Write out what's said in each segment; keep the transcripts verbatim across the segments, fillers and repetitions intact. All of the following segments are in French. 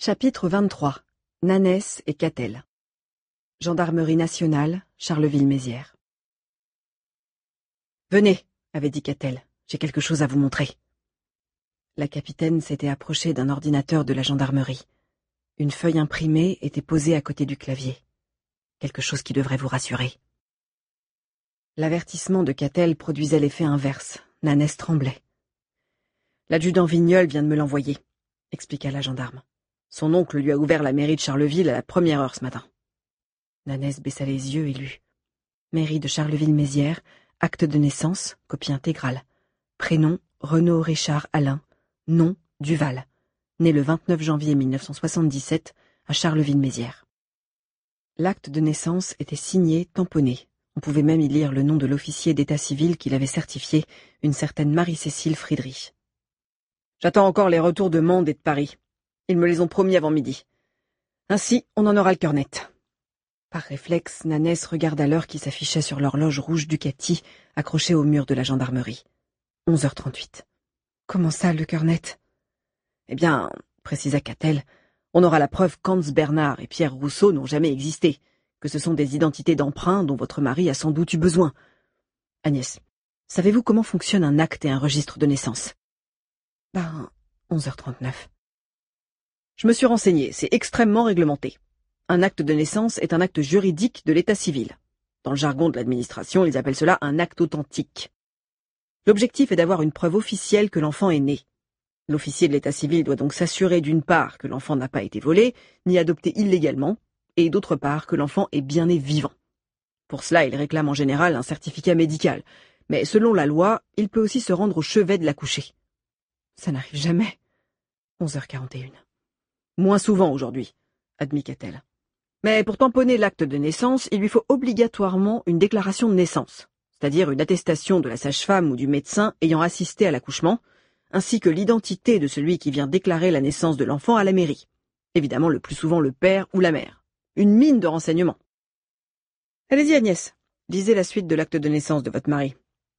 Chapitre vingt-trois. Nanès et Catel. Gendarmerie nationale, Charleville-Mézières. « Venez, avait dit Catel, j'ai quelque chose à vous montrer. » La capitaine s'était approchée d'un ordinateur de la gendarmerie. Une feuille imprimée était posée à côté du clavier. Quelque chose qui devrait vous rassurer. L'avertissement de Catel produisait l'effet inverse. Nanès tremblait. « L'adjudant Vignol vient de me l'envoyer, » expliqua la gendarme. Son oncle lui a ouvert la mairie de Charleville à la première heure ce matin. Nanès baissa les yeux et lut. Mairie de Charleville-Mézières, acte de naissance, copie intégrale. Prénom, Renaud Richard Alain. Nom, Duval. Né le vingt-neuf janvier mille neuf cent soixante-dix-sept à Charleville-Mézières. L'acte de naissance était signé, tamponné. On pouvait même y lire le nom de l'officier d'état civil qui l'avait certifié, une certaine Marie-Cécile Friedrich. J'attends encore les retours de Mende et de Paris. Ils me les ont promis avant midi. Ainsi, on en aura le cœur net. Par réflexe, Nanès regarda l'heure qui s'affichait sur l'horloge rouge Ducati, accrochée au mur de la gendarmerie. onze heures trente-huit. Comment ça, le cœur net? Eh bien, précisa Catel, on aura la preuve qu'Hans Bernard et Pierre Rousseau n'ont jamais existé, que ce sont des identités d'emprunt dont votre mari a sans doute eu besoin. Agnès, savez-vous comment fonctionne un acte et un registre de naissance? Ben, onze heures trente-neuf. Je me suis renseigné, c'est extrêmement réglementé. Un acte de naissance est un acte juridique de l'état civil. Dans le jargon de l'administration, ils appellent cela un acte authentique. L'objectif est d'avoir une preuve officielle que l'enfant est né. L'officier de l'état civil doit donc s'assurer d'une part que l'enfant n'a pas été volé, ni adopté illégalement, et d'autre part que l'enfant est bien né vivant. Pour cela, il réclame en général un certificat médical, mais selon la loi, il peut aussi se rendre au chevet de l'accouché. Ça n'arrive jamais. onze heures quarante et une. Moins souvent aujourd'hui, admit Catel. Mais pour tamponner l'acte de naissance, il lui faut obligatoirement une déclaration de naissance, c'est-à-dire une attestation de la sage-femme ou du médecin ayant assisté à l'accouchement, ainsi que l'identité de celui qui vient déclarer la naissance de l'enfant à la mairie. Évidemment, le plus souvent le père ou la mère. Une mine de renseignements. Allez-y, Agnès, lisez la suite de l'acte de naissance de votre mari.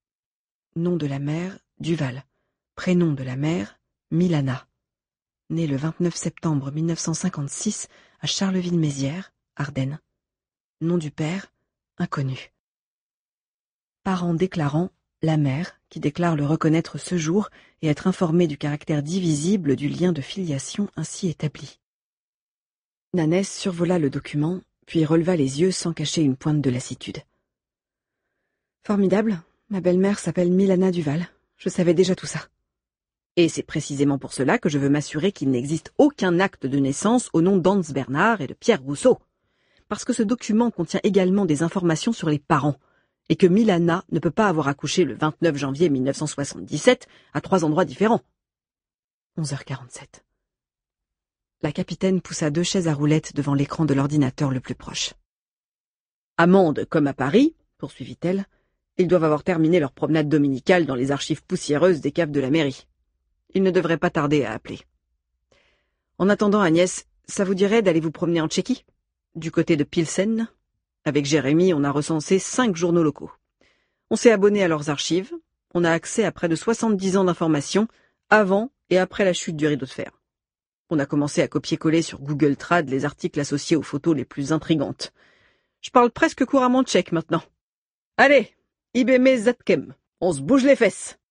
Nom de la mère, Duval. Prénom de la mère, Milana. Né le vingt-neuf septembre mille neuf cent cinquante-six à Charleville-Mézières, Ardennes. Nom du père, inconnu. Parents déclarant, la mère, qui déclare le reconnaître ce jour et être informée du caractère divisible du lien de filiation ainsi établi. Nanès survola le document, puis releva les yeux sans cacher une pointe de lassitude. Formidable, ma belle-mère s'appelle Milana Duval. Je savais déjà tout ça. Et c'est précisément pour cela que je veux m'assurer qu'il n'existe aucun acte de naissance au nom d'Hans Bernard et de Pierre Rousseau. Parce que ce document contient également des informations sur les parents, et que Milana ne peut pas avoir accouché le vingt-neuf janvier mille neuf cent soixante-dix-sept à trois endroits différents. onze heures quarante-sept. La capitaine poussa deux chaises à roulettes devant l'écran de l'ordinateur le plus proche. À Mende comme à Paris, poursuivit-elle, ils doivent avoir terminé leur promenade dominicale dans les archives poussiéreuses des caves de la mairie. Ils ne devraient pas tarder à appeler. En attendant, Agnès, ça vous dirait d'aller vous promener en Tchéquie, du côté de Pilsen? Avec Jérémy, on a recensé cinq journaux locaux. On s'est abonné à leurs archives, on a accès à près de soixante-dix ans d'informations avant et après la chute du rideau de fer. On a commencé à copier-coller sur Google Trad les articles associés aux photos les plus intrigantes. Je parle presque couramment tchèque maintenant. Allez, ibeme zatkem, on se bouge les fesses.